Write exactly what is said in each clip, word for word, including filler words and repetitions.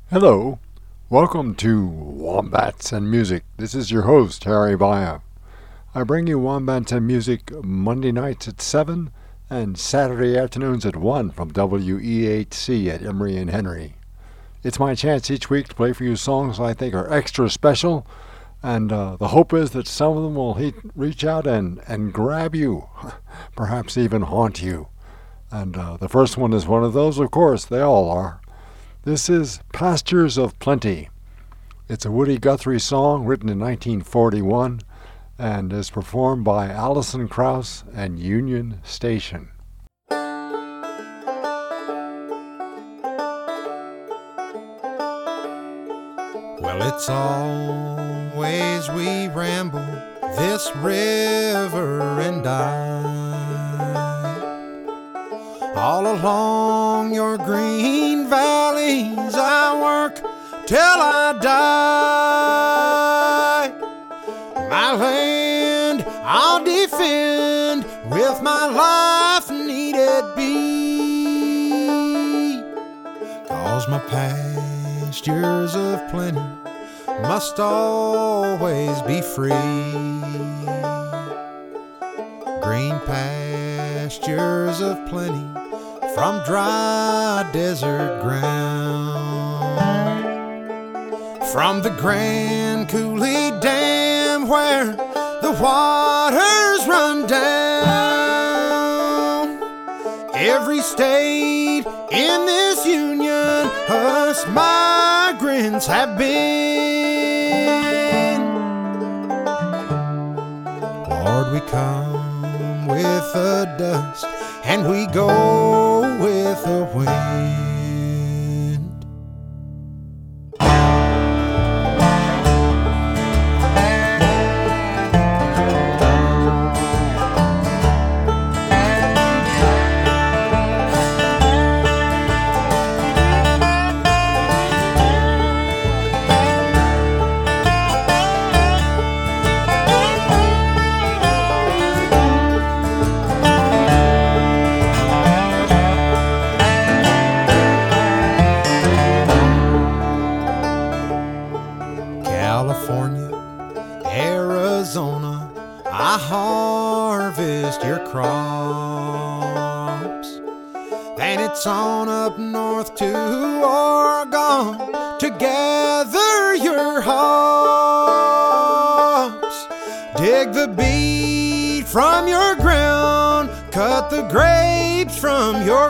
Hello, welcome to Wombats and Music. This is your host, Harry Baya. I bring you Wombats and Music Monday nights at seven and Saturday afternoons at one from W E H C at Emory and Henry. It's my chance each week to play for you songs I think are extra special, and uh, the hope is that some of them will he- reach out and, and grab you, perhaps even haunt you. And uh, the first one is one of those, of course, they all are. This is Pastures of Plenty. It's a Woody Guthrie song written in nineteen forty-one and is performed by Alison Krauss and Union Station. Well, it's always we ramble this river and I, all along your green valleys I work till I die. My land I'll defend with my life needed be, 'cause my pastures of plenty must always be free. Green pastures of plenty from dry desert ground, from the Grand Coulee Dam where the waters run down. Every state in this union us migrants have been. Lord, we come with the dust and we go with the wind. California, Arizona, I harvest your crops. Then it's on up north to Oregon to gather your hops. Dig the beet from your ground, cut the grapes from your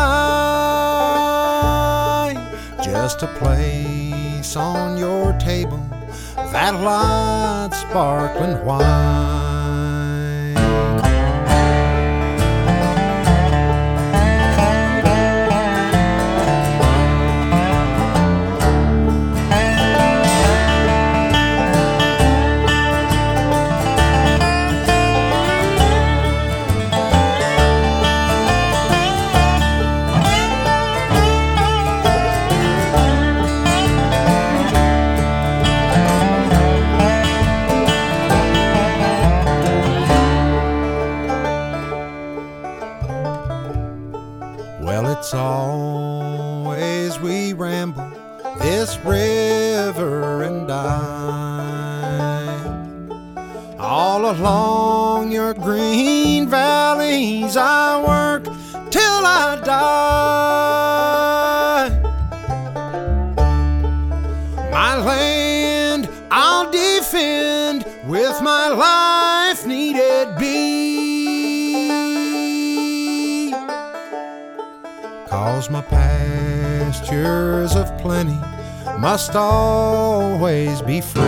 vine. Just a place on your table that light sparkling wine. Well, it's always we ramble this river and I, all along your green valleys I work till I die. My land I'll defend with my life needed be, 'cause my pastures of plenty must always be free.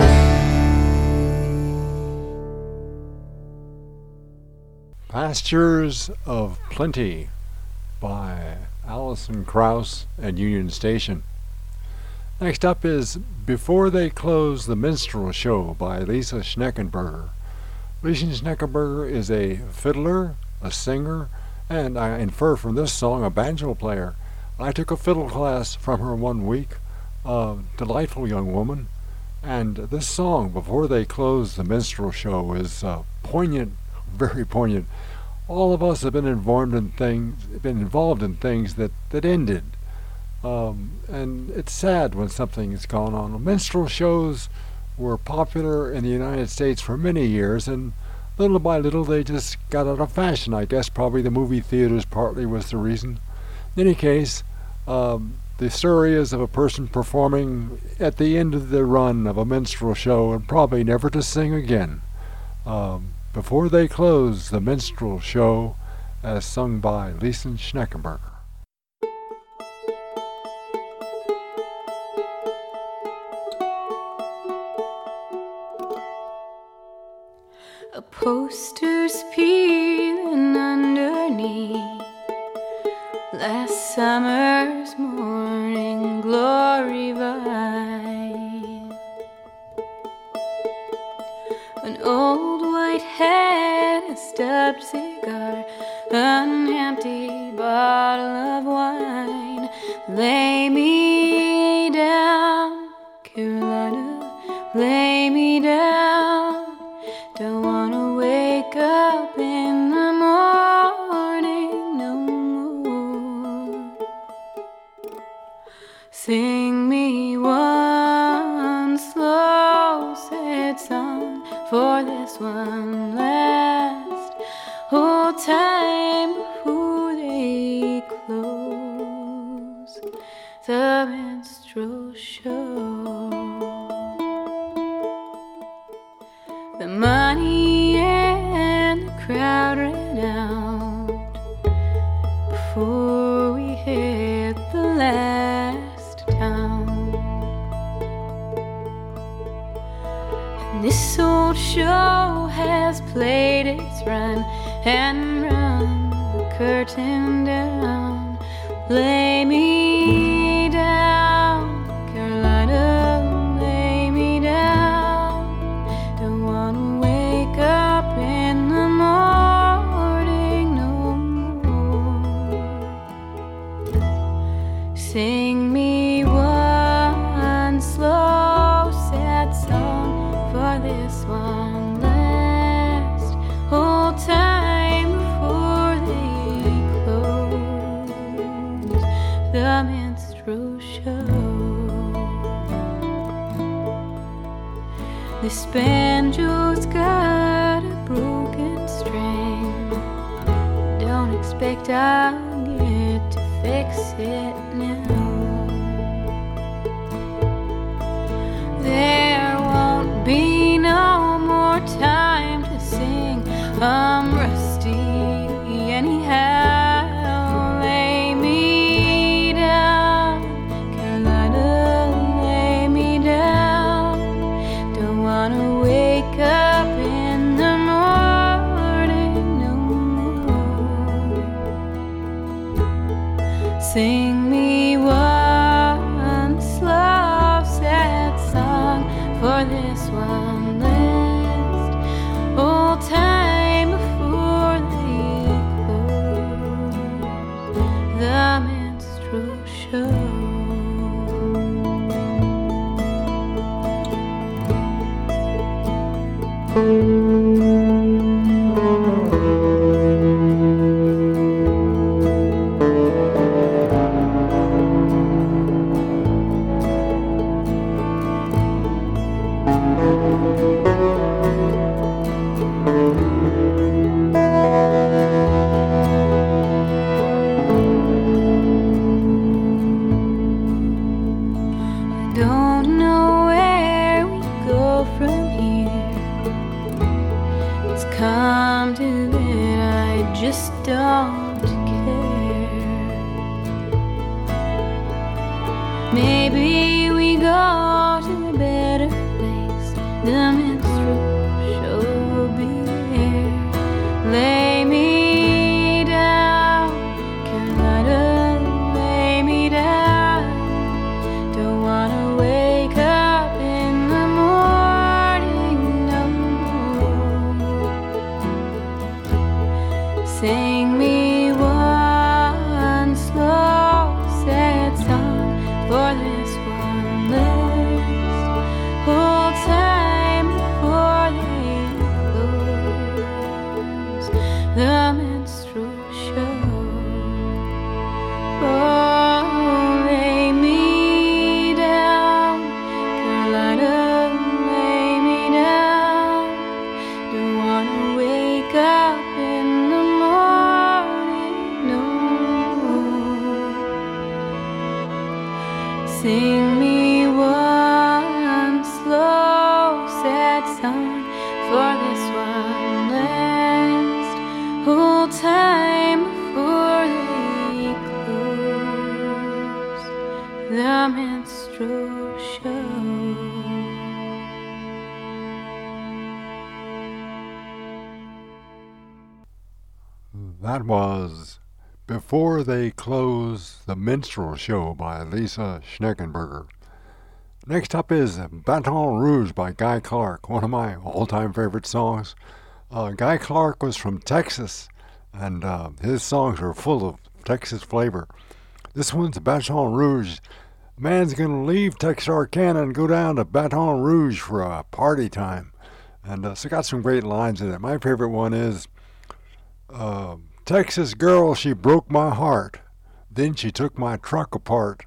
Pastures of Plenty by Alison Krauss and Union Station. Next up is Before They Close the Minstrel Show by Lisa Schneckenberger. Lisa Schneckenberger is a fiddler, a singer, and I infer from this song a banjo player. I took a fiddle class from her one week. A delightful young woman. And this song, Before They Close the Minstrel Show, is uh, poignant, very poignant. All of us have been involved in things, been involved in things that, that ended. Um, and it's sad when something is going on. Minstrel shows were popular in the United States for many years, and little by little they just got out of fashion. I guess probably the movie theaters partly was the reason. In any case, um, the story is of a person performing at the end of the run of a minstrel show and probably never to sing again. Um, before they close the minstrel show, as sung by Lieschen Schneckenberger. A poster's peeling underneath last summer's morning glory vine. An old white hat, a stubbed cigar, an empty bottle of wine. Lay me down, Carolina, lay me down. Don't wanna wake up in the morning no more. Sing me one slow, sad song for this one last old time before they close the minstrel show. The money and the crowd ran out before we hit the last town. And this old show has played its run and run the curtain down. Lay me down, Carolina, lay me down. Don't wanna wake up in the morning no more. Sing me one slow, sad song for this one last old time before they close the minstrel show. This banjo's got a broken string. Don't expect I'll get to fix it now. There won't be no more time to sing. I'm rusty anyhow. Lay me down, Carolina, lay me down. Don't wanna wake up in the morning no more. Sing me one slow, sad song for this one last old time before they close the minstrel show. I don't know where we go from here. It's come to that I just don't care. Maybe we go to a better place. The minstrel show will be there. Lay me down, Carolina, lay me down. Don't wanna wake up in the morning no more. Sing me one slow, sad song for this one last old time before they close the minstrel show. Oh, lay Sing me one slow, sad song for this one last whole time before they close the minstrel show. That was Before They Close the Minstrel Show by Lisa Schneckenberger. Next up is Baton Rouge by Guy Clark, one of my all-time favorite songs. Uh, Guy Clark was from Texas, and uh, his songs are full of Texas flavor. This one's Baton Rouge. A man's going to leave Texarkana and go down to Baton Rouge for a party time. And uh, so it got some great lines in it. My favorite one is, uh, Texas girl, she broke my heart. Then she took my truck apart.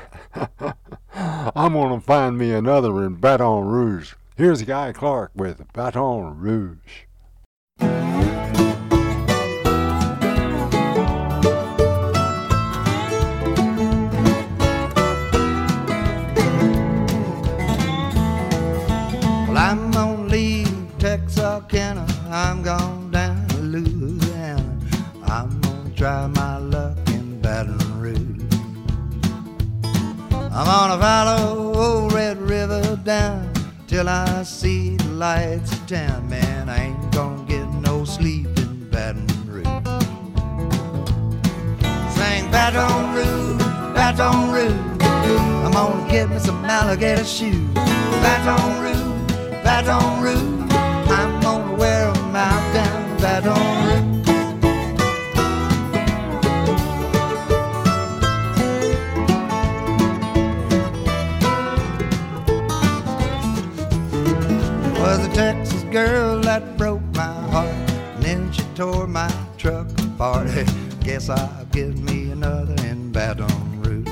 I'm going to find me another in Baton Rouge. Here's Guy Clark with Baton Rouge. Well, I'm going to leave Texarkana. I'm going down to Louisiana. I'm gonna try my luck in Baton Rouge. I'm gonna follow old Red River down till I see the lights of town. Man, I ain't gonna get no sleep in Baton Rouge. Sing Baton Rouge, Baton Rouge. I'm gonna get me some alligator shoes. Baton Rouge, Baton Rouge. I'm gonna wear them out down in Baton Rouge. Was a Texas girl that broke my heart, and then she tore my truck apart. Hey, guess I'll get me another in Baton Rouge.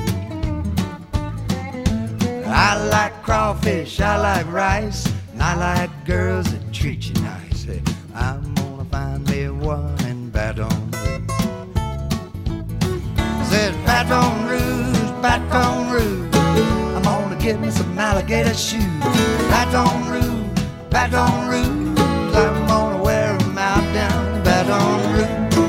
I like crawfish, I like rice, and I like girls that treat you nice. Hey, I'm gonna find me one in Baton Rouge. I said Baton Rouge, Baton Rouge. I'm gonna get me some alligator shoes. Baton Rouge, Baton Rouge, I'm gonna wear them out down in Baton Rouge.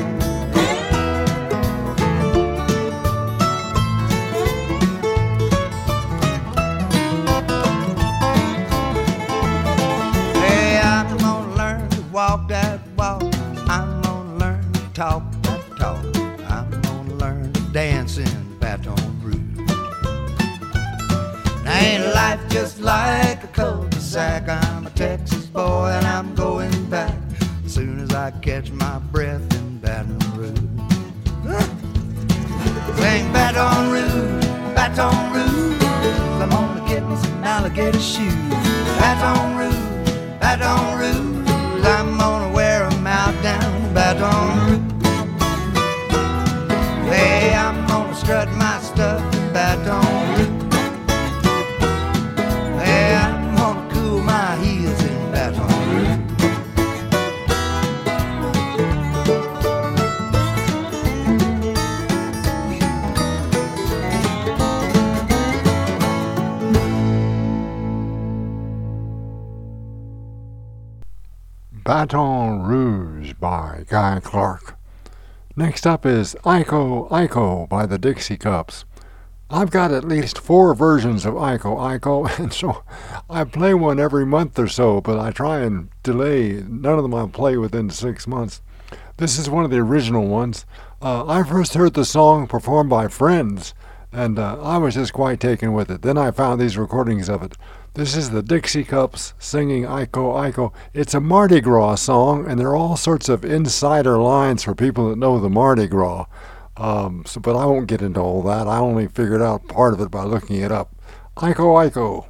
Hey, I'm gonna learn to walk that walk. I'm gonna learn to talk that talk. I'm gonna learn to dance in Baton Rouge. Now ain't life just like a cul-de-sac? I'm a Texas boy and I'm going back as soon as I catch my breath in Baton Rouge. Sing Baton Rouge, Baton Rouge. I'm gonna get me some alligator shoes. Baton Rouge, Baton Rouge. I'm gonna wear them out down in Baton Rouge. Hey, I'm gonna strut my stuff in Baton Rouge. Hey, I'm gonna cool my heels in Baton Rouge. Baton Rouge by Guy Clark. Next up is Iko Iko by the Dixie Cups. I've got at least four versions of Iko Iko, and so I play one every month or so, but I try and delay. None of them I play within six months. This is one of the original ones. Uh, I first heard the song performed by friends, and uh, I was just quite taken with it. Then I found these recordings of it. This is the Dixie Cups singing Iko Iko. It's a Mardi Gras song, and there are all sorts of insider lines for people that know the Mardi Gras. Um, so, but I won't get into all that. I only figured out part of it by looking it up. Iko Iko.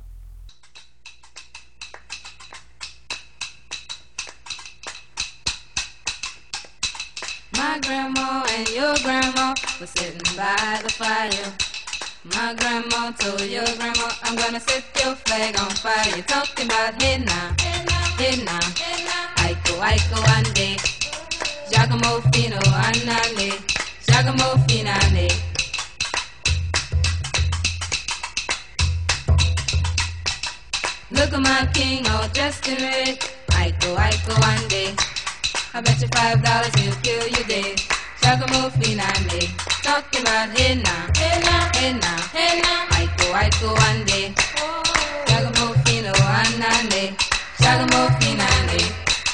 My grandma and your grandma were sitting by the fire. My grandma told your grandma, I'm gonna set your flag on fire. You're talking about hey now, hey now, Iko Iko ande, Giacomo Fino anale, Giacomo Finale. Look at my king all dressed in red. Iko, Iko, one day. I bet you five dollars he'll kill you dead. Shagamufinande. Talking about hey now, hey now, hey now, hey now. Iko, Iko, one day. Shagamufino, anande. Shagamufinande.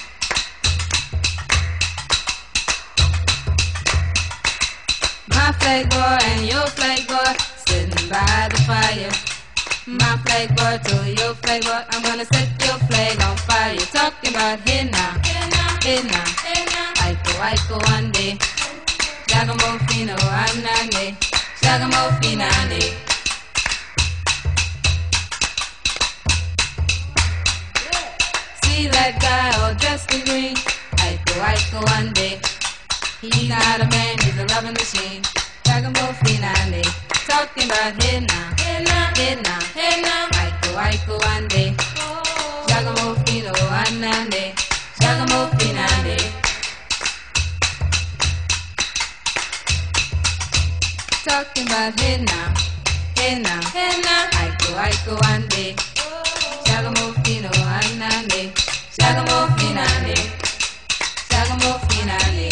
My flag boy and your flag boy sitting by the fire. My flag boy to your flag boy, I'm gonna set your flag on fire. You're talking about hey now, hey now, hey now, hey now. Iko, Iko, one day. Shagamofino, anande. Shagamofinande. See that guy all dressed in green. Iko, Iko, one day. He's not a man, he's a loving machine. Shagamofinande. Talking about hey now, hey now, hey now, hey now. Iko, Iko, one day. Shagamofino, anande. Shagamofinande. Talking about hey now, hey now, hey now. Iko, Iko, one day. Shagamofino, anande. Shagamofinande. Shagamofinande.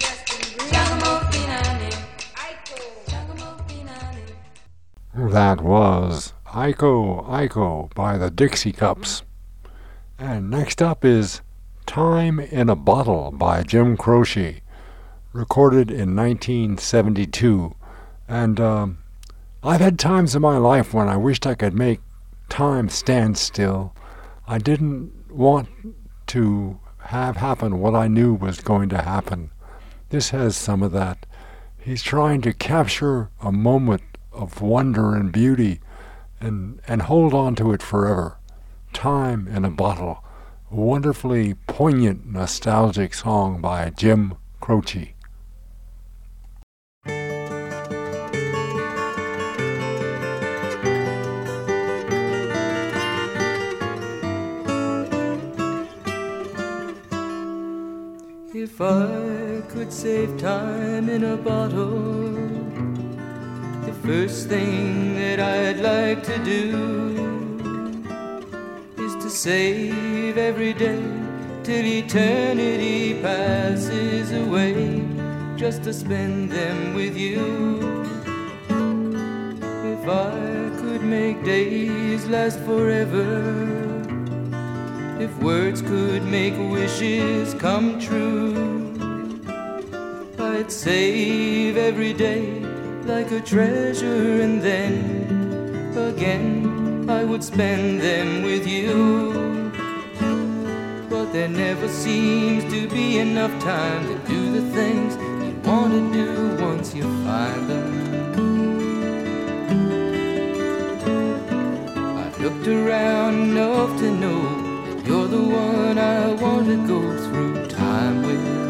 That was Iko, Iko by the Dixie Cups. And next up is Time in a Bottle by Jim Croce, recorded in nineteen seventy-two. And um, I've had times in my life when I wished I could make time stand still. I didn't want to have happen what I knew was going to happen. This has some of that. He's trying to capture a moment of wonder and beauty and, and hold on to it forever. Time in a Bottle. A wonderfully poignant, nostalgic song by Jim Croce. If I could save time in a bottle, the first thing that I'd like to do is to save every day till eternity passes away, just to spend them with you. If I could make days last forever, if words could make wishes come true, I'd save every day like a treasure, and then again I would spend them with you. But there never seems to be enough time to do the things you want to do once you find them. I've looked around enough to know you're the one I want to go through time with.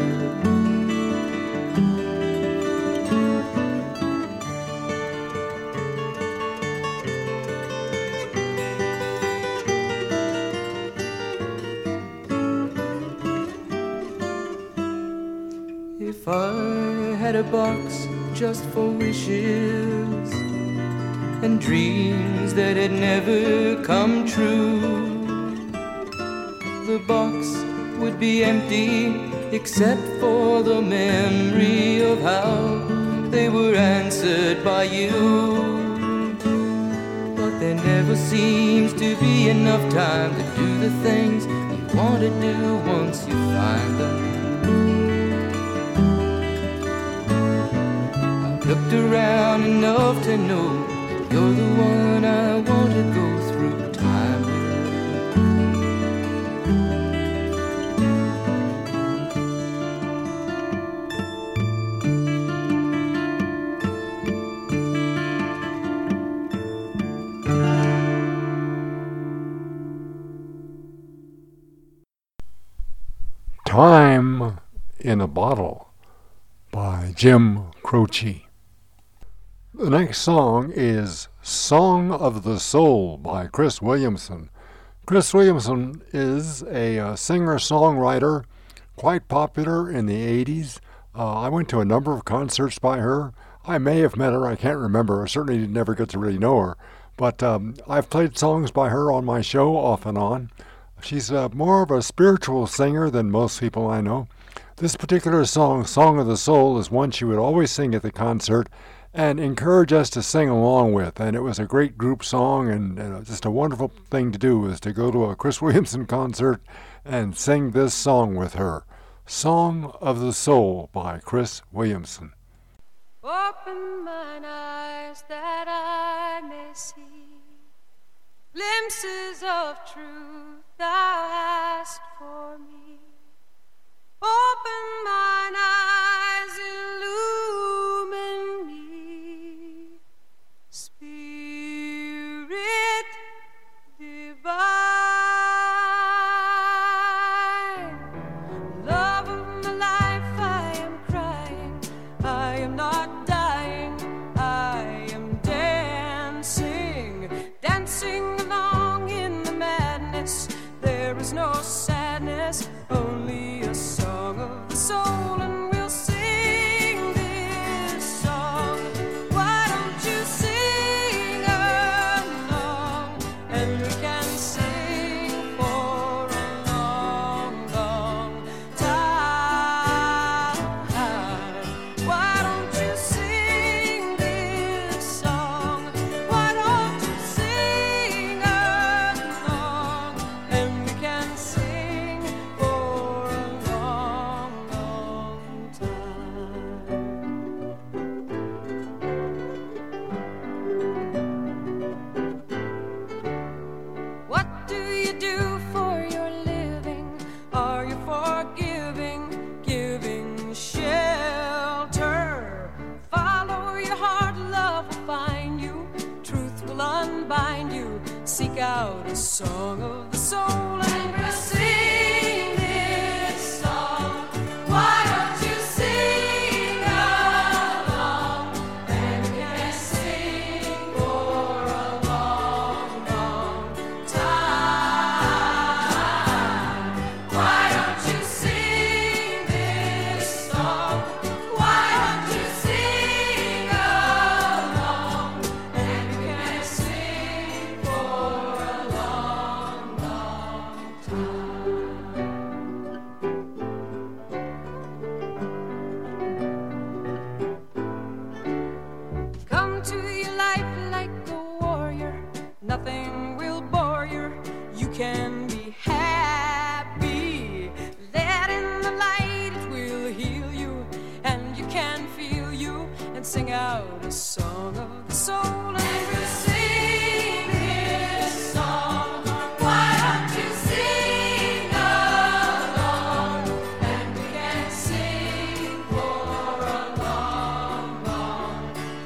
If I had a box just for wishes and dreams that had never come true, the box would be empty except for the memory of how they were answered by you. But there never seems to be enough time to do the things you want to do once you find them. I've looked around enough to know you're the one I want to go through time with. Time in a Bottle by Jim Croce. The next song is Song of the Soul by Chris Williamson. Chris Williamson is a uh, singer-songwriter, quite popular in the eighties. Uh, I went to a number of concerts by her. I may have met her, I can't remember. I certainly did never get to really know her. But um, I've played songs by her on my show off and on. She's uh, more of a spiritual singer than most people I know. This particular song, Song of the Soul, is one she would always sing at the concert and encourage us to sing along with. And it was a great group song, and uh, just a wonderful thing to do is to go to a Chris Williamson concert and sing this song with her. Song of the Soul by Chris Williamson. Open mine eyes that I may see glimpses of truth thou hast for me. Open mine eyes, illumine me, Spirit divine. Love of my life, I am crying, I am not dying, I am dancing, dancing along in the madness. There is no sadness, only a song of the soul, and we'll sing this song. Why don't you sing along, and we can sing for a long, long time. Why don't you sing this song? Why don't you sing along, and we can sing for a long, long time. What do you do for your living? Are you forgiving, giving shelter? Follow your heart, love will find you, truth will unbind you. Seek out a song of the soul, and we'll sing this song. Why don't you sing along, and we can sing for a long, long time. Why don't you sing this song? Why don't you sing along, and we can sing for a long, long time. Come to your life like a warrior, nothing will bore you. You can be happy. Let in the light, it will heal you, and you can feel you, and sing out a song of the soul, and we'll sing this song. Why don't you sing along, and we can sing for a long, long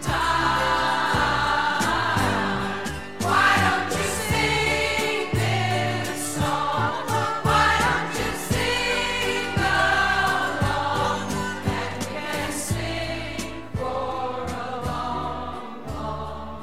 time. Why don't you sing this song? Why don't you sing along, and we can sing for a long, long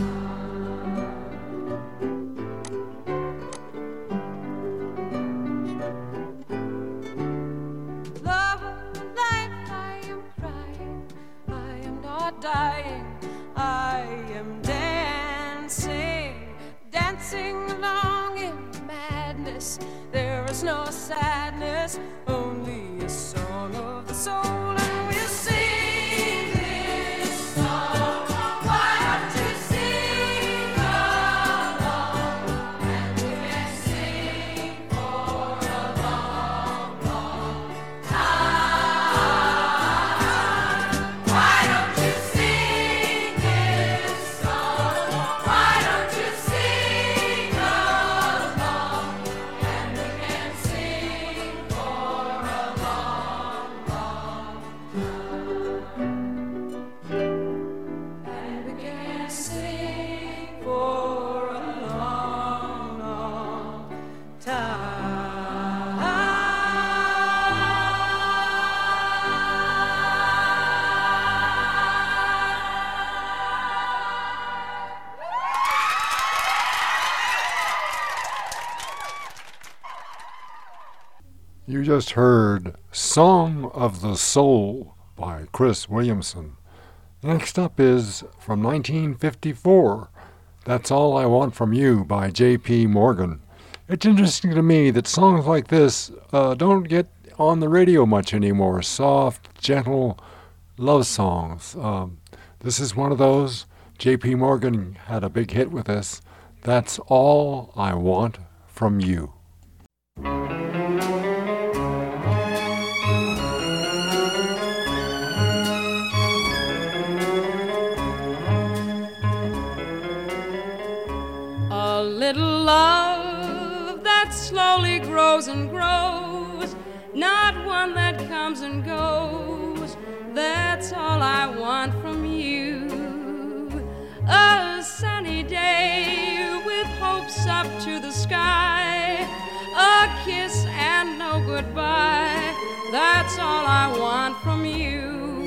time. Love of my life, I am crying, I am not dying, I am dancing, dancing along in madness. There is no sadness, only a song of the soul, and we'll sing this song. Why don't you sing along, and we can sing for a long, long time. Why don't you sing this song? Why don't you sing along, and we can sing for a long, long time. And we can sing for a long, long You just heard Song of the Soul by Chris Williamson. Next up is from nineteen fifty-four, That's All I Want From You by J P Morgan. It's interesting to me that songs like this uh, don't get on the radio much anymore. Soft, gentle love songs. Um, this is one of those. J P Morgan had a big hit with this. That's All I Want From You. A little love that slowly grows and grows, not one that comes and goes. That's all I want from you. A sunny day with hopes up to the sky, a kiss and no goodbye. That's all I want from you.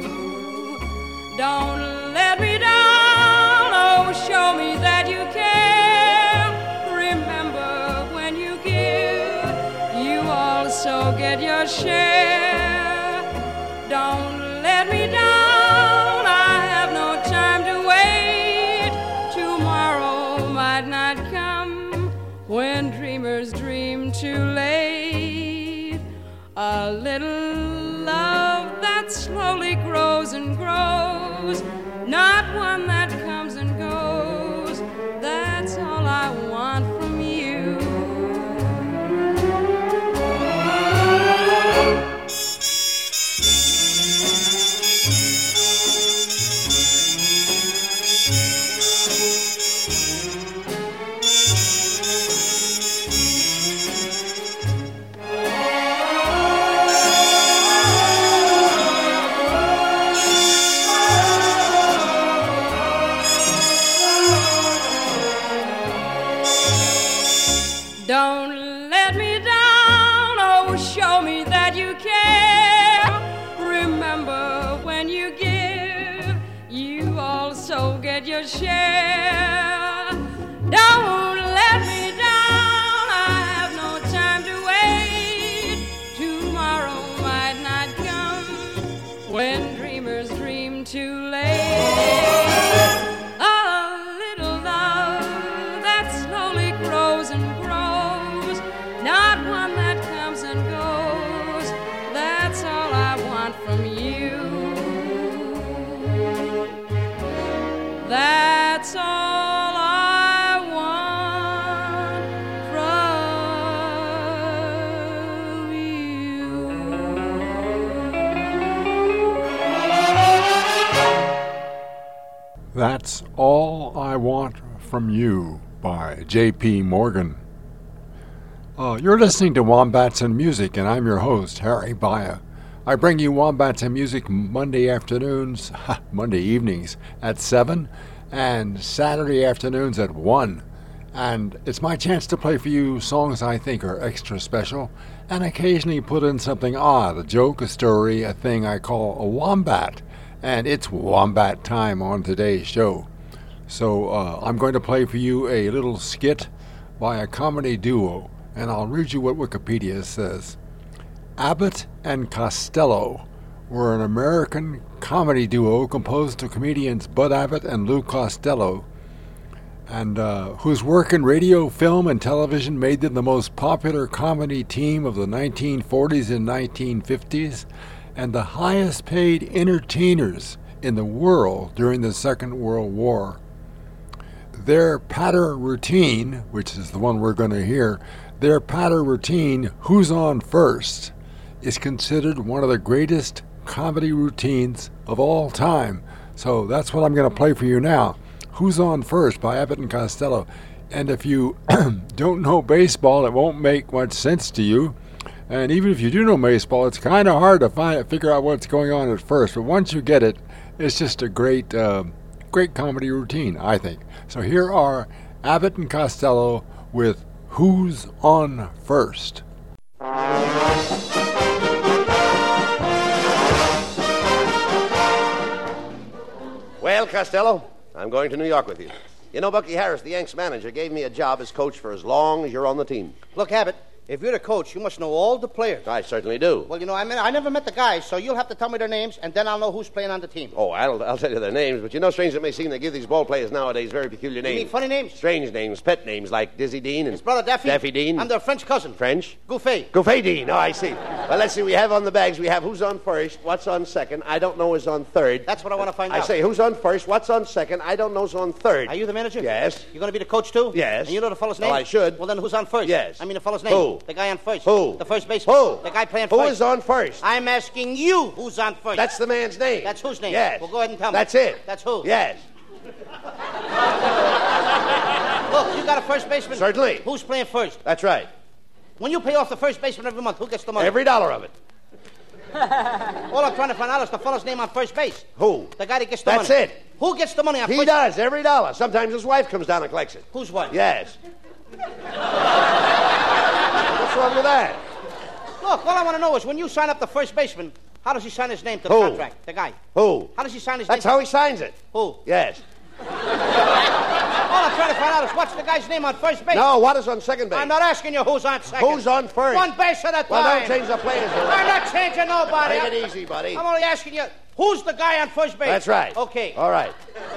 Don't let me down, oh, show me that you care. Remember when you give, you also get your share. Don't let me down, I have no time to wait. Tomorrow might not come when dreamers dream too late. A little love that slowly grows and grows, not one that comes and goes. That's all I want from you. Don't let me down, oh, show me that you care. Remember when you give, you also get your share. Don't let me down, I have no time to wait. Tomorrow might not come when dreamers dream too late. That's all I want from you. That's All I Want From You by J P Morgan. Uh, you're listening to Wombats and Music, and I'm your host, Harry Baya. I bring you Wombats and Music Monday afternoons, Monday evenings at seven, and Saturday afternoons at one. And it's my chance to play for you songs I think are extra special, and occasionally put in something odd, a joke, a story, a thing I call a wombat. And it's wombat time on today's show. So uh, I'm going to play for you a little skit by a comedy duo, and I'll read you what Wikipedia says. Abbott and Costello were an American comedy duo composed of comedians Bud Abbott and Lou Costello, and uh, whose work in radio, film, and television made them the most popular comedy team of the nineteen forties and nineteen fifties, and the highest paid entertainers in the world during the Second World War. Their patter routine, which is the one we're going to hear, their patter routine, Who's On First, is considered one of the greatest comedy routines of all time. So that's what I'm going to play for you now. Who's On First by Abbott and Costello. And if you don't know baseball, it won't make much sense to you. And even if you do know baseball, it's kind of hard to find figure out what's going on at first. But once you get it, it's just a great, uh, great comedy routine, I think. So here are Abbott and Costello with Who's On First. Well, Costello, I'm going to New York with you. You know, Bucky Harris, the Yanks manager, gave me a job as coach for as long as you're on the team. Look, Abbott, If you're the coach, you must know all the players. I certainly do. Well, you know, I mean, I never met the guys, so you'll have to tell me their names, and then I'll know who's playing on the team. Oh, I'll, I'll tell you their names, but you know, strange it may seem, they give these ball players nowadays very peculiar names. You mean funny names? Strange names, pet names, like Dizzy Dean and... His brother Daffy? Daffy Dean. I'm their French cousin. French? Gouffet. Gouffet Dean. Oh, I see. Well, let's see. We have on the bags, we have who's on first, what's on second, I don't know who's on third. That's what I want to find I out. say, who's on first, what's on second, I don't know who's on third. Are you the manager? Yes. You're going to be the coach, too? Yes. And you know the fellow's name? Oh, I should. Well, then who's on first? Yes. I mean the fellow's name. Who? The guy on first. Who? The first baseman. Who? The guy playing Who first. Who is on first? I'm asking you who's on first. That's the man's name. That's whose name? Yes. Well, go ahead and tell me. That's it. That's who? Yes. Look, you got a first baseman? Certainly. Who's playing first? That's right. When you pay off the first baseman every month, who gets the money? Every dollar of it. All I'm trying to find out is the fellow's name on first base. Who? The guy that gets the That's money. That's it. Who gets the money on he first base? He does, every dollar. Sometimes his wife comes down and collects it. Whose wife? Yes. What's wrong with that? Look, all I want to know is when you sign up the first baseman, how does he sign his name to the Who? contract? The guy. Who? How does he sign his That's name? how he signs it. Who? Yes. All I'm trying to find out is what's the guy's name on first base? No, what is on second base? I'm not asking you who's on second. Who's on first? One base at a time. Well, don't change the players. I'm not changing nobody. Take it easy, buddy. I'm only asking you, who's the guy on first base? That's right. Okay. All right.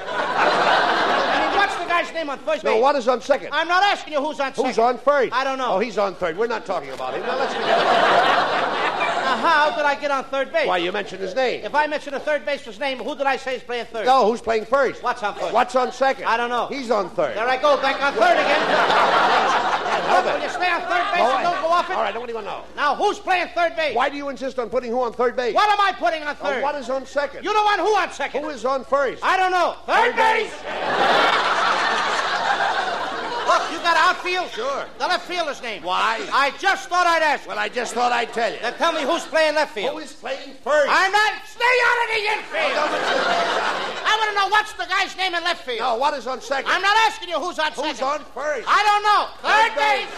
I mean, what's the guy's name on first base? No, what is on second? I'm not asking you who's on second. Who's on first? I don't know. Oh, he's on third. We're not talking about him. Now, let's forget about Now, how did I get on third base? Why, you mentioned his name. If I mention a third baseman's name, who did I say is playing third? No, who's playing first? What's on first? What's on second? I don't know. He's on third. There I go, back on third again. Look, when you stay on third base, All and don't go off it. All right, nobody will know. Now, who's playing third base? Why do you insist on putting who on third base? What am I putting on third? Oh, what is on second? You don't want who on second? Who is on first? I don't know. Third, Third base. base. Look, you got outfield? Sure. The left fielder's name. Why? I just thought I'd ask. Well, I just thought I'd tell you. Then tell me who's playing left field. Who is playing first? I'm not. Stay out of the infield. Oh, don't I want to know what's the guy's name in left field. No, what is on second? I'm not asking you who's on Who's second. on first? I don't know. Third, Third base.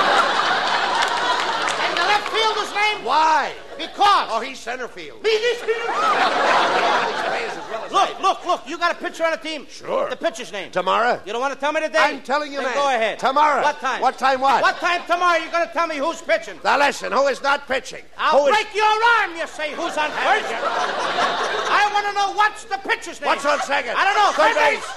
And the left fielder's name? Why? Because. Oh, he's center field. He's field. These players as well as I Look, do. look, look. You got a pitcher on the team? Sure. The pitcher's name? Tomorrow? You don't want to tell me today? I'm telling you, Then man. go ahead. Tomorrow. What time? What time what? What time tomorrow you're going to tell me who's pitching? Now listen, who is not pitching? I'll who is... break your arm, you say, who's on first? I want to know what's the pitcher's name. What's on second? I don't know. Third Third base.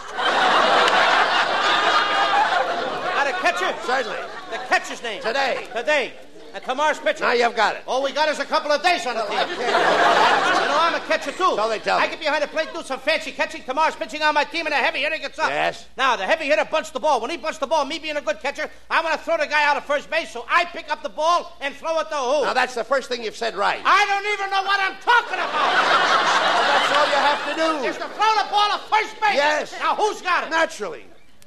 Got a catcher? Certainly. The catcher's name. Today. Today. And tomorrow's pitcher. Now you've got it. All we got is a couple of days on the team. You know, I'm a catcher, too. So they tell I me. get behind the plate, do some fancy catching. Tomorrow's pitching on my team, and a heavy hitter gets up. Yes. Now, the heavy hitter bunts the ball. When he bunts the ball, me being a good catcher, I want to throw the guy out of first base, so I pick up the ball and throw it to who? Now that's the first thing you've said right. I don't even know what I'm talking about. Well, that's all you have to do. Is to throw the ball at first base. Yes. Now, who's got it? Naturally.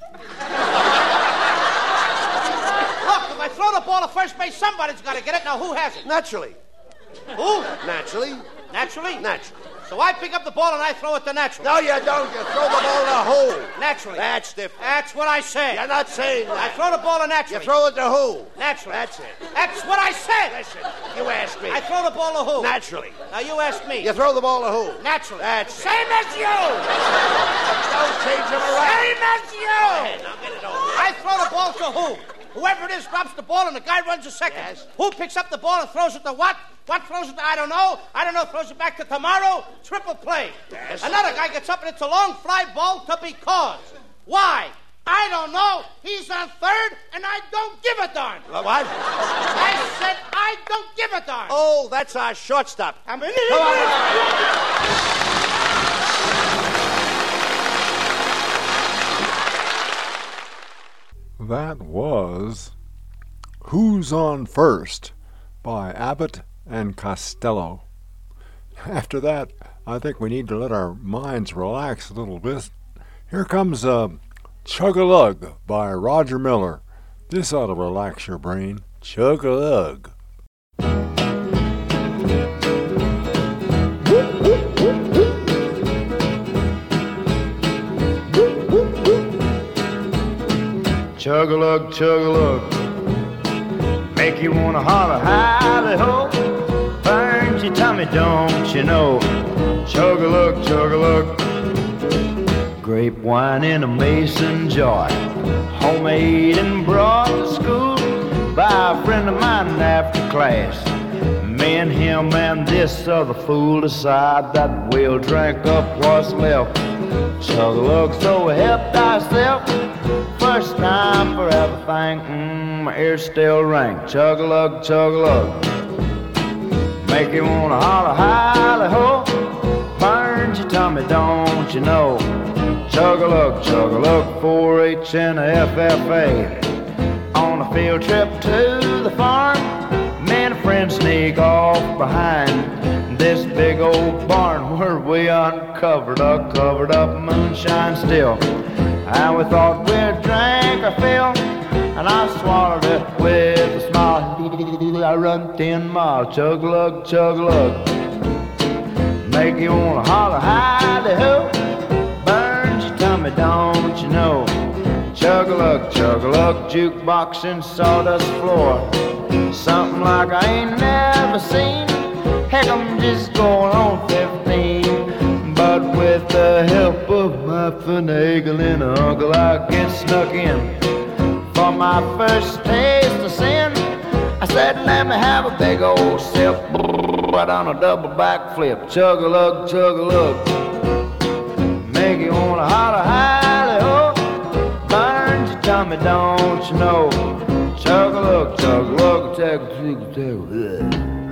Look, if I throw the ball at first base, somebody's got to get it. Now, who has it? Naturally. Who? Naturally. Naturally? Naturally. So I pick up the ball and I throw it to Naturally. No, you don't. You throw the ball in a hole. Naturally. That's different. That's what I said. You're not saying I that. throw the ball to Naturally. You throw it to who? Naturally. That's it. That's what I said. Listen, you asked me. I throw the ball to who? Naturally. Now you ask me. You throw the ball to who? Naturally. That's it. Same as you. Don't change them around. Same as you. Go ahead, now get it over. I throw the ball to who? Whoever it is drops the ball and the guy runs a second. Yes. Who picks up the ball and throws it to what? What throws it to? I don't know. I don't know. Throws it back to tomorrow. Triple play. Yes. Another guy gets up and it's a long fly ball to because. Why? I don't know. He's on third and I don't give a darn. What? What? I said I don't give a darn. Oh, that's our shortstop. I'm in Come on. That was Who's on First by Abbott and Costello. After that, I think we need to let our minds relax a little bit. Here comes uh, Chug-a-Lug by Roger Miller. This ought to relax your brain. Chug-a-Lug. Chug-a-lug, chug-a-lug, make you wanna holler, howdy-ho. Burns your tummy, don't you know? Chug-a-lug, chug-a-lug, grape wine in a mason jar, homemade and brought to school by a friend of mine after class. Me and him and this other fool decide that we'll drink up what's left. Chug-a-lug, so we helped ourselves. First time for everything, mmm, my ears still ring. Chug-a-lug, chug-a-lug, make you wanna holler, hi-le-ho. Burns your tummy, don't you know? Chug-a-lug, chug-a-lug, four H and a F F A. On a field trip to the farm, me and a friend sneak off behind this big old barn where we uncovered a covered up moonshine still. And we thought we'd drink our fill, and I swallowed it with a smile. I run ten miles, chug-a-lug, chug-a-lug, make you wanna holler, hi-de-ho. Burns your tummy, don't you know? Chug-a-lug, chug-a-lug, jukebox and sawdust floor. Something like I ain't never seen. Heck, I'm just going on fifteen. But with the help of my finagling uncle, I get snuck in. For my first taste of sin, I said, let me have a big old sip. Right on a double backflip. Chug-a-lug, chug-a-lug, make you wanna holler, hi-le-ho. Burns your tummy, don't you know? Chug-a-lug, chug-a-lug, chug-a-lug.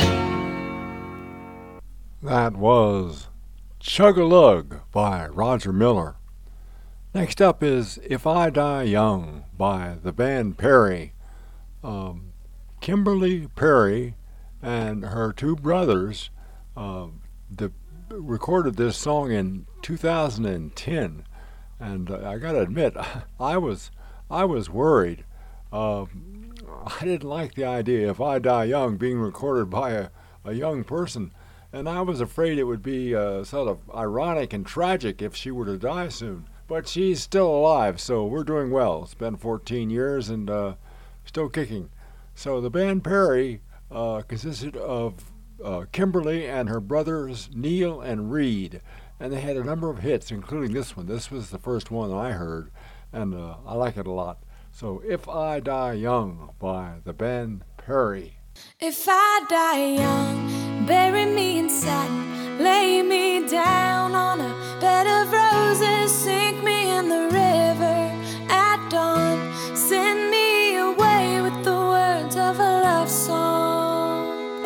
That was Chug-a-Lug by Roger Miller. Next up is If I Die Young by the band Perry. Um, Kimberly Perry and her two brothers uh, the, recorded this song in two thousand ten, and uh, I gotta admit, I was I was worried. Uh, I didn't like the idea If I Die Young being recorded by a, a young person, and I was afraid it would be uh, sort of ironic and tragic if she were to die soon. But she's still alive, so we're doing well. It's been fourteen years and uh, still kicking. So the band Perry uh, consisted of uh, Kimberly and her brothers Neil and Reed, and they had a number of hits, including this one. This was the first one I heard, and uh, I like it a lot. So If I Die Young by the band Perry. If I die young, bury me in satin, lay me down on a bed of roses, sink me in the river at dawn, send me away with the words of a love song.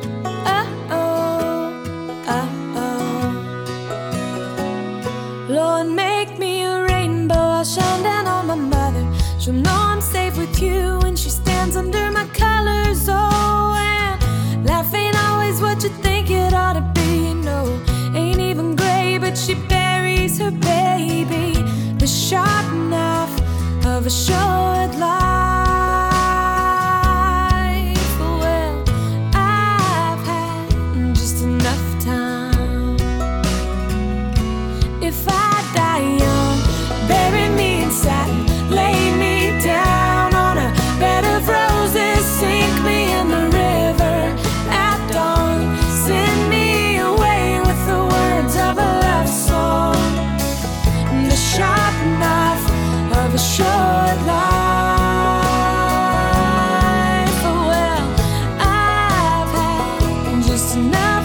Uh-oh, uh-oh. Lord, make me a rainbow, I'll shine down on my mother. She'll know I'm safe with you when she stands under my colors. Oh, and life ain't always what you think it ought to be. No, ain't even gray, but she buries her baby. The sharp knife of a short life. Well, I've had just enough time. If I die young, bury me in satin, lay me down on a bed of roses, sink me in the river at dawn, send me away with the words of a love song. The sharp knife of a short life. Well, I've had just enough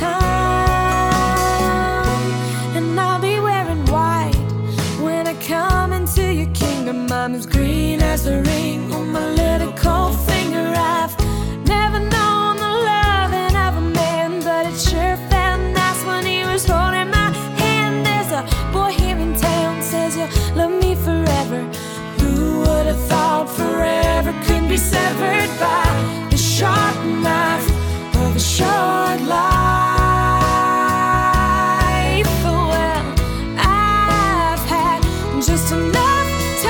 time, and I'll be wearing white when I come into your kingdom. I'm as green as the ring on my little cold finger. I've never known the loving of a man, but it sure felt nice when he was holding my hand. There's a boy here in town says you'll love me forever. Who would have thought forever could be severed by the sharp knife of a short life? Well, I've had just enough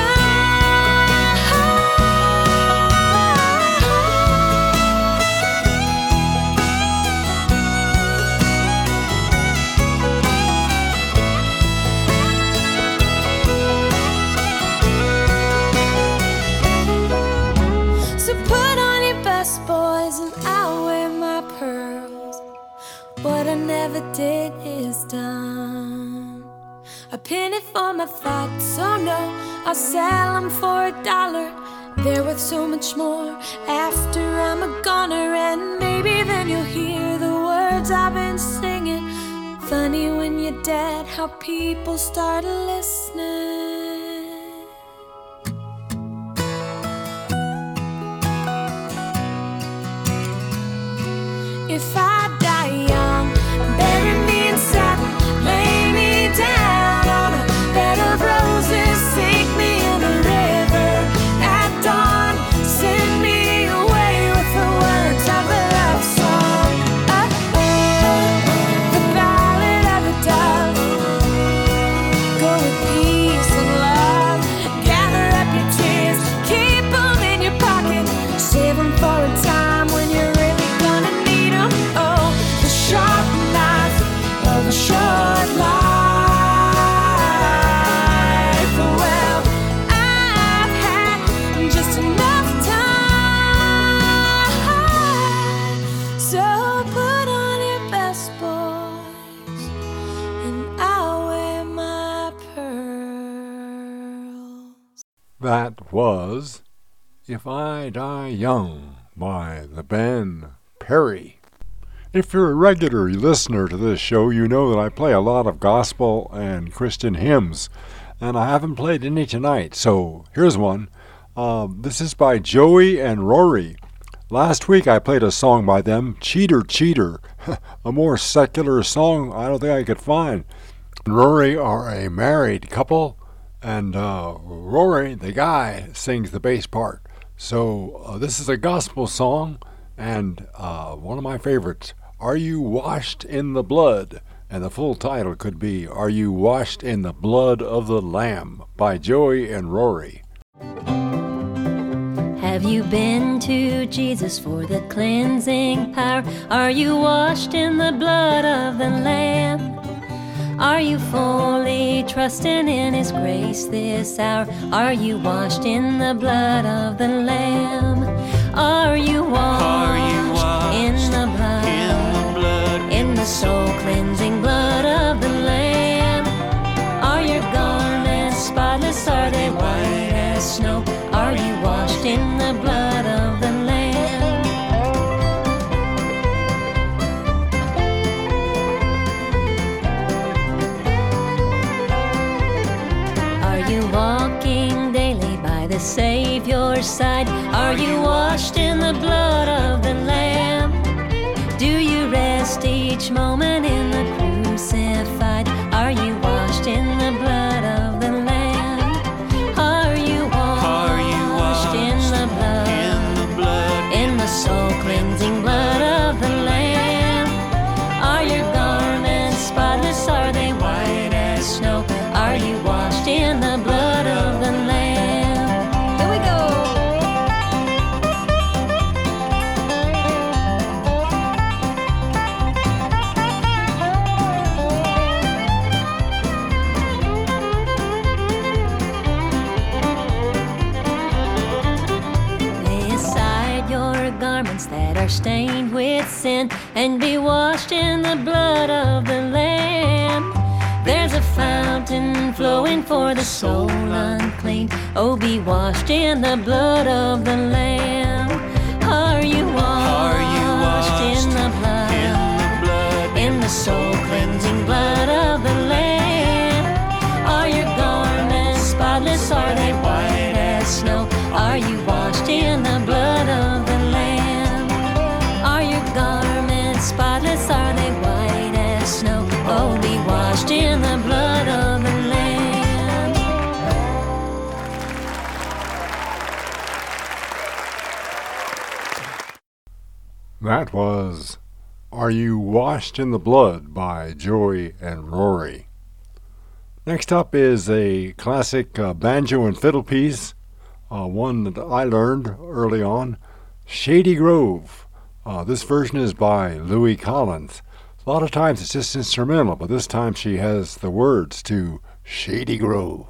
what I never did is done. A penny for my thoughts, oh no, I'll sell them for a dollar. They're worth so much more after I'm a goner, and maybe then you'll hear the words I've been singing. Funny when you're dead how people start listening. If I die young, bury me in satin, lay me down on a bed of roses, sink me in a river at dawn, send me away with the words of a love song. Oh, oh, the ballad of the dove. Go with peace and love, gather up your tears, keep them in your pocket, save them for a time when you're really gonna need them. Oh, the sharp knife of a short life. Well, I've had just enough time. So put on your best, boys, and I'll wear my pearls. That was If I Die Young by the band Perry. If you're a regular listener to this show, you know that I play a lot of gospel and Christian hymns, and I haven't played any tonight, so here's one. Um, this is by Joey and Rory. Last week I played a song by them, Cheater Cheater, a more secular song I don't think I could find. Rory are a married couple, and uh, Rory, the guy, sings the bass part. So uh, this is a gospel song, and uh, one of my favorites, Are You Washed in the Blood? And the full title could be Are You Washed in the Blood of the Lamb by Joey and Rory. Have you been to Jesus for the cleansing power? Are you washed in the blood of the Lamb? Are you fully trusting in His grace this hour? Are you washed in the blood of the Lamb? Are you washed, Are you washed in the blood, in the blood, in the soul cleansing blood of the Lamb? Are your garments spotless? Are they white as snow? Are you washed in the blood of the Lamb? Are you walking daily by the Savior's side? Are you washed in the blood of the Lamb? Do you rest each moment in the crucified? Are you washed in the blood of the Lamb? Are you washed, Are you washed in the blood, in the blood, in the soul cleansing blood of the Lamb? Are your garments spotless? Are they white as snow? Are you washed in the blood of the Lamb? Here we go. Lay aside your garments that are stained with sin and be washed in the blood of the Lamb. There's a fountain flowing for the soul unclean. Oh, be washed in the blood of the Lamb. Are you washed, Are you washed in the blood, in the blood, in the soul cleansing blood of the Lamb? Are your garments spotless? Are they white as snow? Are you washed in the blood of the Lamb? Are your garments spotless? Are they white as snow? Oh, be washed in the blood of the Lamb. That was Are You Washed in the Blood by Joey and Rory. Next up is a classic uh, banjo and fiddle piece, uh, one that I learned early on, Shady Grove. Uh, this version is by Louis Collins. A lot of times it's just instrumental, but this time she has the words to Shady Grove.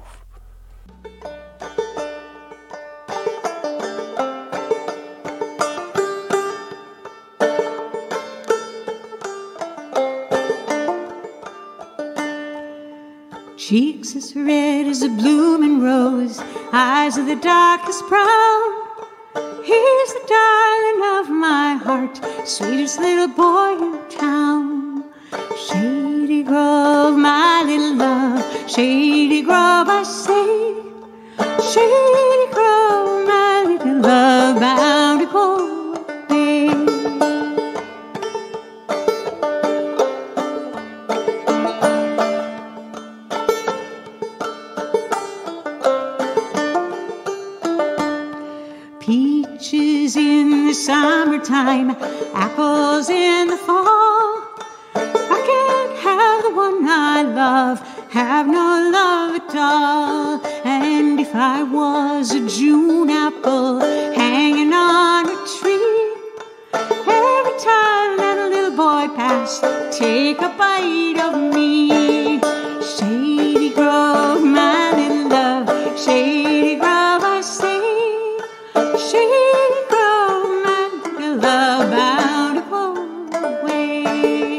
Cheeks as red as a blooming rose, eyes of the darkest brown, He's the darling of my heart, sweetest little boy in town. Shady Grove, my little love, Shady Grove, I say. Shady Grove, my little love, bound to go away. Peaches in the summertime, apples in the fall. I can't have the one I love, have no love at all. And if I was a June apple hanging on a tree, every time that a little boy passed, take a bite of me. Shady Grove, my little love, Shady Grove, I say. Shady Grove, my little love, bound to go away.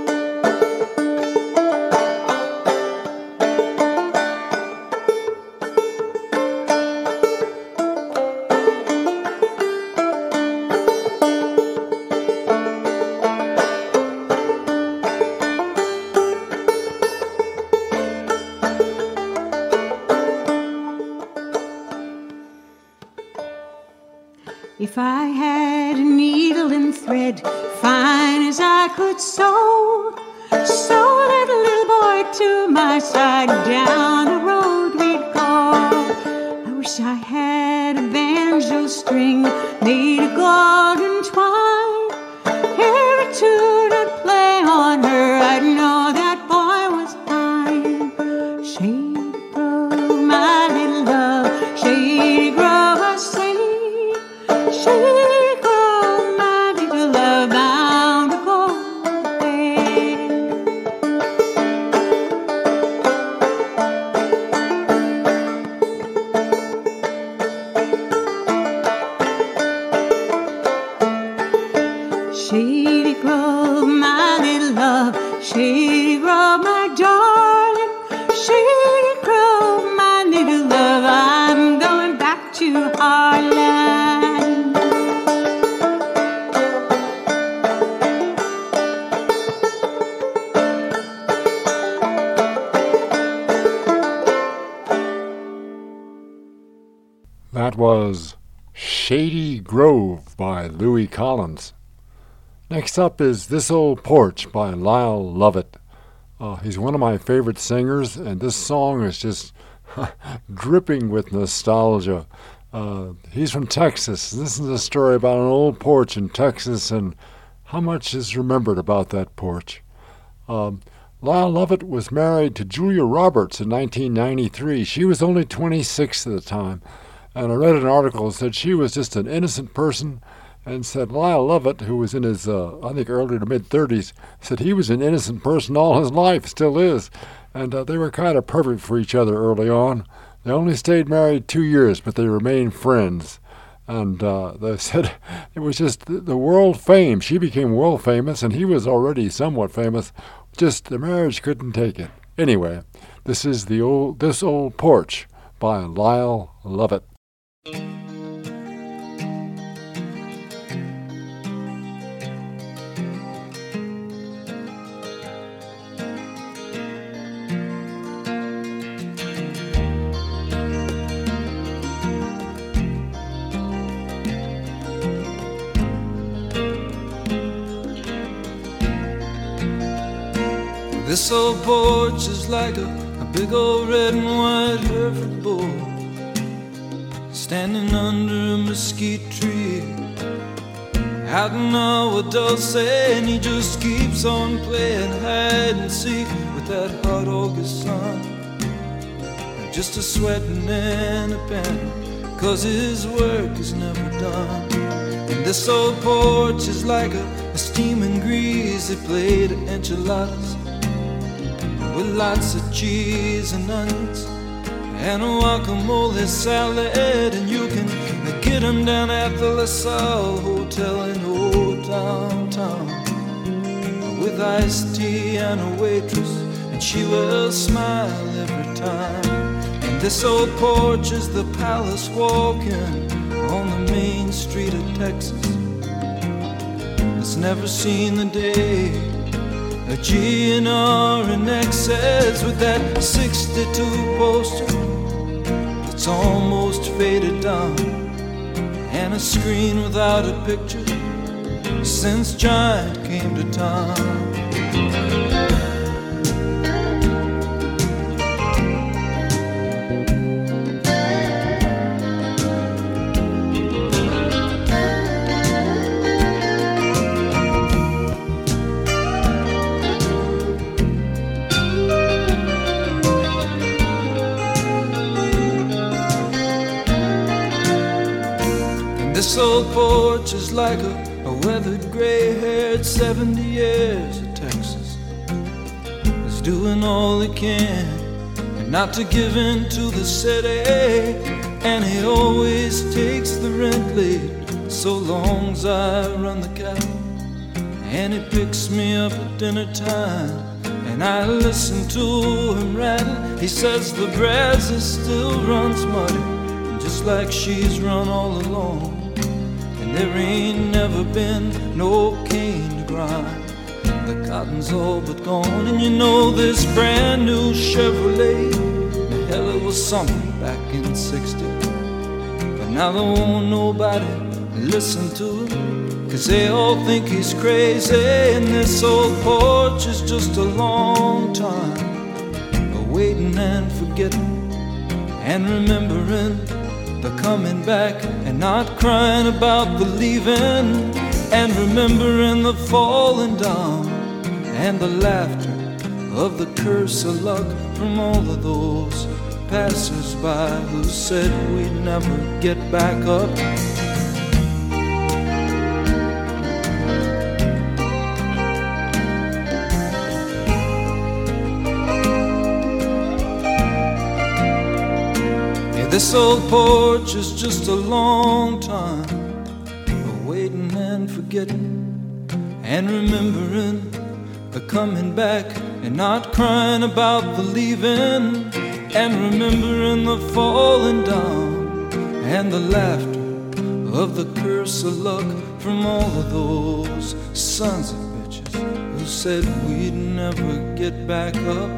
If I had a needle and thread, fine as I could sew, sew that little boy to my side, down the road we'd go. I wish I had a banjo string made of golden twine. Every tune I'd play on her, I'd know that boy was mine. Shady Grove, my little love, Shady Grove, I say. Shady Grove, my little love, bound to go away. Shady Grove, my little love, Shady Grove, my darling. Shady Grove, my little love, I'm going back to Harlan. That was Shady Grove by Louis Collins. Next up is This Old Porch by Lyle Lovett. Uh, he's one of my favorite singers, and this song is just dripping with nostalgia. Uh, he's from Texas. This is a story about an old porch in Texas and how much is remembered about that porch. Um, Lyle Lovett was married to Julia Roberts in nineteen ninety-three. She was only twenty-six at the time. And I read an article that said she was just an innocent person, and said Lyle Lovett, who was in his, uh, I think, early to mid-thirties, said he was an innocent person all his life, still is. And uh, they were kind of perfect for each other early on. They only stayed married two years, but they remained friends. And uh, they said it was just the, the world fame. She became world famous, and he was already somewhat famous. Just the marriage couldn't take it. Anyway, this is the old This Old Porch by Lyle Lovett. This old porch is like a, a big old red and white Hereford bull standing under a mesquite tree out in our Dulce, and he just keeps on playing hide and seek with that hot August sun. Just a sweating and a panting, 'cause his work is never done. And this old porch is like a, a steaming greasy plate of enchiladas with lots of cheese and onions and a guacamole salad, and you can get them down at the La Salle Hotel in old downtown with iced tea and a waitress, and she will smile every time. And this old porch is the palace walking on the main street of Texas that's never seen the day. A G and R in excess with that sixty-two poster that's almost faded down, and a screen without a picture since Giant came to town. This old porch is like a, a weathered, gray-haired seventy years of Texas. He's doing all he can and not to give in to the city, and he always takes the rent late so long's I run the cattle. And he picks me up at dinner time and I listen to him rattle. He says the Brazos still runs muddy, just like she's run all along. There ain't never been no cane to grind. The cotton's all but gone, and you know this brand new Chevrolet, now hell, it was something back in sixty. But now there won't nobody listen to him, 'cause they all think he's crazy. And this old porch is just a long time of waiting and forgetting and remembering the coming back, and not crying about the leaving, and remembering the falling down and the laughter of the curse of luck from all of those passers-by who said we'd never get back up. This old porch is just a long time of waiting and forgetting and remembering the coming back, and not crying about the leaving, and remembering the falling down and the laughter of the curse of luck from all of those sons of bitches who said we'd never get back up.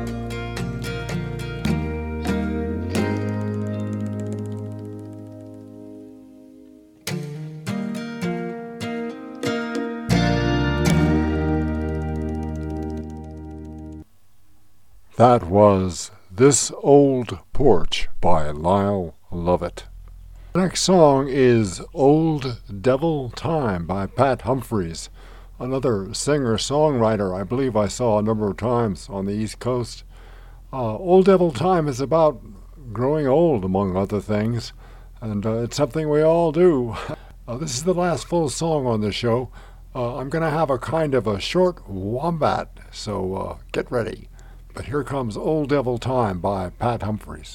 That was This Old Porch by Lyle Lovett. The next song is Old Devil Time by Pat Humphries, another singer-songwriter I believe I saw a number of times on the East Coast. Uh, Old Devil Time is about growing old, among other things, and uh, it's something we all do. Uh, this is the last full song on the show. Uh, I'm going to have a kind of a short wombat, so uh, get ready. But here comes Old Devil Time by Pat Humphries.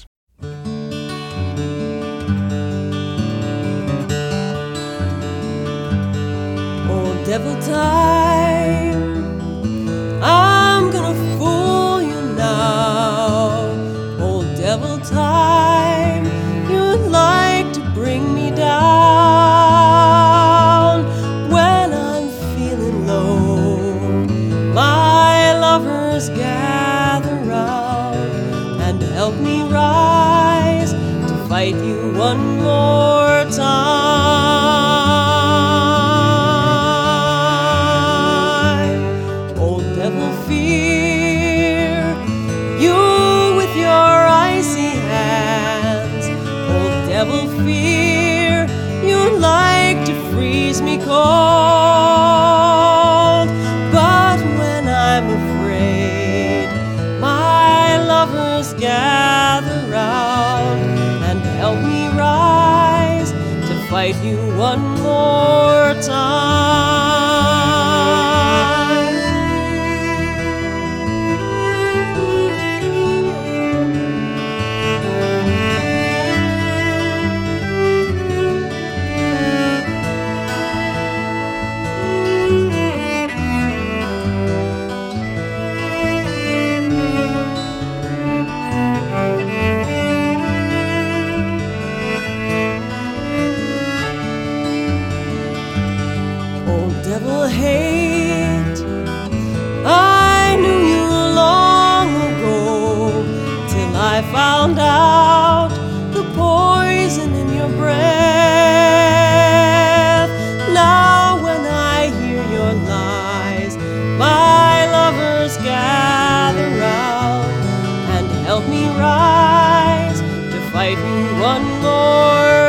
Old devil time, I'm gonna fool you now. Old devil time, you'd like to bring me down when I'm feeling low. My lovers gather round and help me rise to fight you one more time. Old devil fear, you with your icy hands. Old devil fear, you'd like to freeze me cold. But when I'm afraid, my lovers gather round and help me rise to fight you one more time. people hate. I knew you long ago till I found out the poison in your breath. Now when I hear your lies, my lovers gather round and help me rise to fight you one more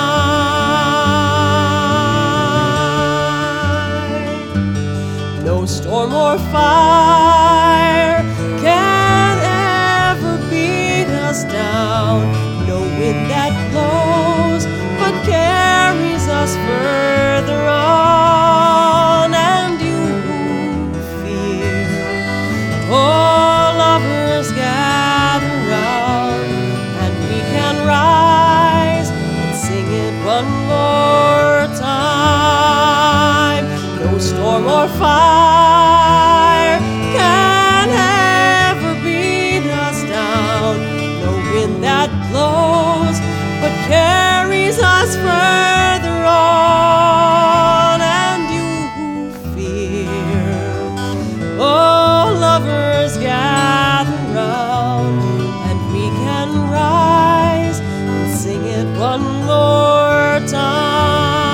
time. No storm or fire can ever beat us down. No wind that blows but carries us further on. And you who fear, oh lovers gather round, and we can rise and sing it one more time. No storm or fire can ever beat us down. No wind that blows but carries us further on. And you who fear, oh lovers gather round, and we can rise and sing it one more time.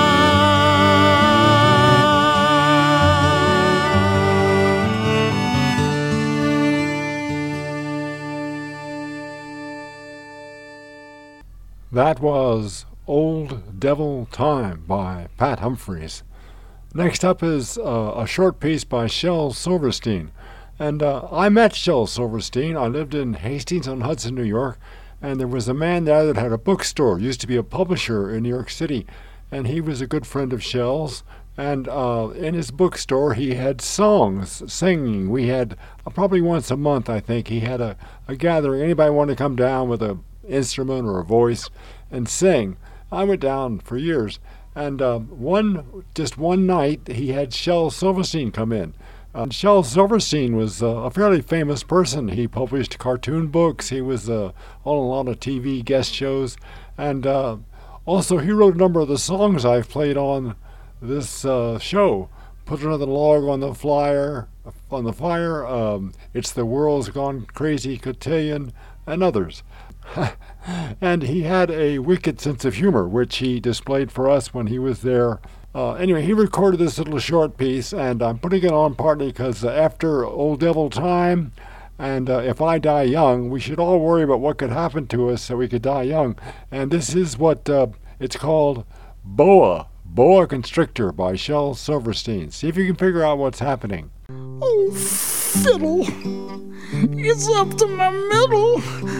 That was Old Devil Time by Pat Humphries. Next up is uh, a short piece by Shel Silverstein. And uh, I met Shel Silverstein. I lived in Hastings-on-Hudson, New York, and there was a man there that had a bookstore, used to be a publisher in New York City, and he was a good friend of Shel's. And uh, in his bookstore, he had songs, singing. We had uh, probably once a month, I think, he had a, a gathering. Anybody wanted to come down with a instrument or a voice and sing. I went down for years, and uh, one just one night he had Shel Silverstein come in. Uh, Shel Silverstein was uh, a fairly famous person. He published cartoon books. He was uh, on a lot of T V guest shows, and uh, also he wrote a number of the songs I've played on this uh, show. Put Another Log on the Flyer, on the Fire, um, It's the World's Gone Crazy Cotillion, and others. And he had a wicked sense of humor, which he displayed for us when he was there. Uh, anyway, he recorded this little short piece, and I'm putting it on partly because uh, after Old Devil Time and uh, If I Die Young, we should all worry about what could happen to us so we could die young. And this is what uh, it's called, Boa, Boa Constrictor by Shel Silverstein. See if you can figure out what's happening. Oh, fiddle, it's up to my middle.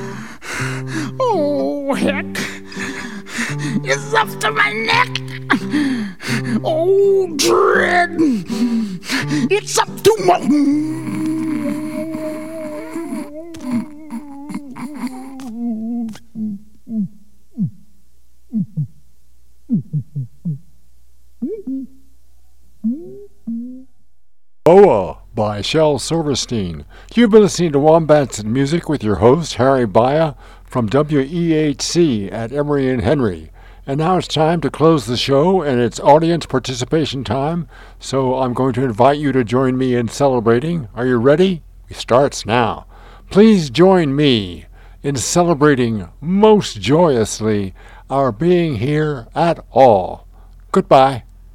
Oh, heck, it's up to my neck. Oh, dread, it's up to my... Boa by Shel Silverstein. You've been listening to Wombats and Music with your host, Harry Baya, from W E H C at Emory and Henry. And now it's time to close the show, and it's audience participation time, so I'm going to invite you to join me in celebrating. Are you ready? It starts now. Please join me in celebrating most joyously our being here at all. Goodbye.